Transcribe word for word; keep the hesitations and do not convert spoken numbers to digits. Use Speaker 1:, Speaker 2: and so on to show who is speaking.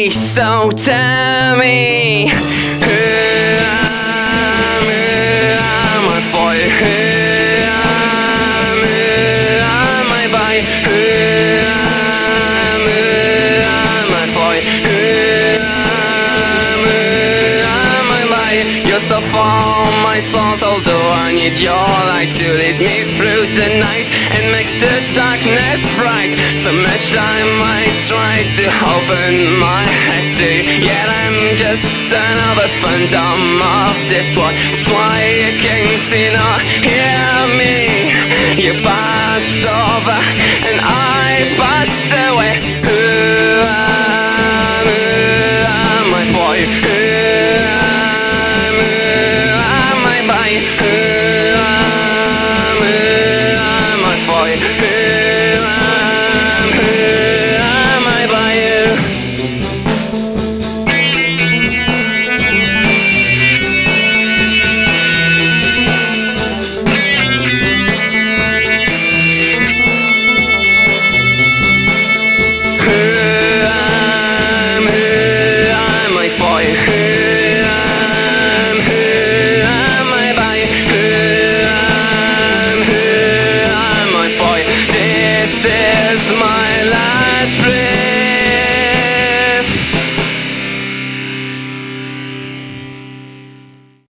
Speaker 1: me, so tell me, who am, who am I for you? Who am, who am I by you? Who am, who am I for you? Who am, who am I by you? You're so far, my soul, although I need your light to lead me through the night and makes the darkness bright. So much time I try to open my head to you, yet I'm just another phantom of this world. That's why you can see nor hear me. You pass over and I pass away. Who am, who am I for you? Who am, who am I by you? Who am, who am I for you? Who am, who am I by you? Who am, who am I for you? Who am, who am I by you? Who am, who am I for you? This is my last breath.